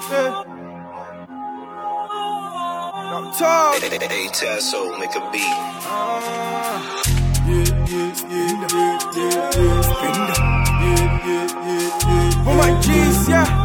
Hey, Tasso, make a beat. For my G's, yeah.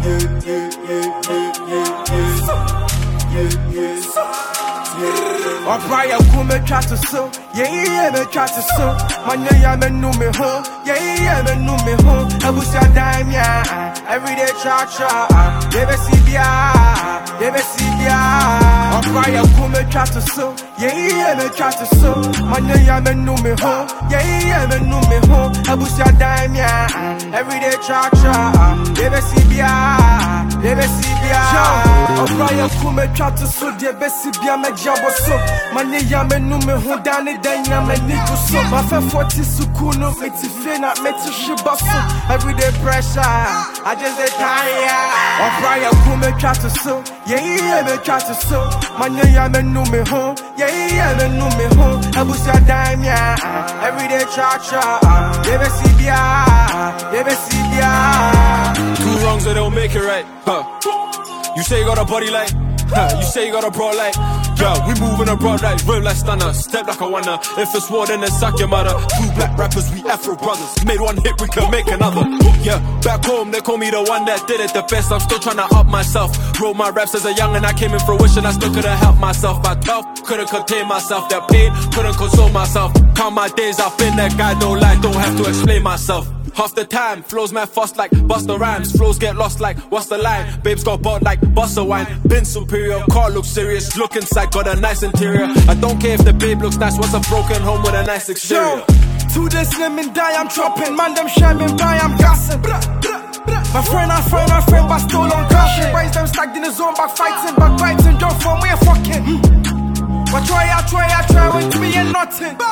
Alright, I'm cool, me try to sue. Yeah, me try to sue. Man, yeah, me know me home. Yeah, me know me home. I was your dime, yeah. Everyday cha-cha. Yeah, me see ya. Alright, I'm cool, me try to sue. Yeah, me try to sue. Man, yeah, me know me home. Yeah, me know me home. I was your dime, yeah. Everyday cha-cha. Yeah, me see ya. Alright, I'm cool, me try to sue. Yeah, me see ya, me jabo so. Man, yeah, me know me home. Dani denya, me nigga so. My friend 40 sukuno. Me ti fena, me ti shiba so. Everyday pressure. I just get tired. Alright, I'm cool, me try to sue. Yeah, me try to sue. Man, yeah, me know me home. Yeah, me know me home. I was your dime, yeah. Everyday cha-cha. Yeah, me see ya. Two wrongs that don't make it right. You say you got a body like, you say you got a bro like. Yeah, we moving abroad like real like stunner. Step like a wonder. If it's war, then suck your mother. Two black rappers, we Afro brothers. Made one hit, we can make another. Yeah, back home, they call me the one that did it the best. I'm still trying to up myself. Wrote my raps as a young and I came in fruition. I still couldn't help myself. By 12, couldn't contain myself. That pain, couldn't console myself. Count my days, I've been that guy, don't lie, don't have to explain myself. Half the time, flows mad fast like Busta Rhymes. Flows get lost like, what's the line? Babes got bought like Busta Wine. Been superior, car looks serious. Look inside, got a nice interior. I don't care if the babe looks nice. What's a broken home with a nice exterior? To the slim and die, I'm chopping. Man, them shamming by, I'm gassing. My friend, but still on caution. Raise them stacked in the zone, back fighting, don't from where fucking. But I try, with me and nothing.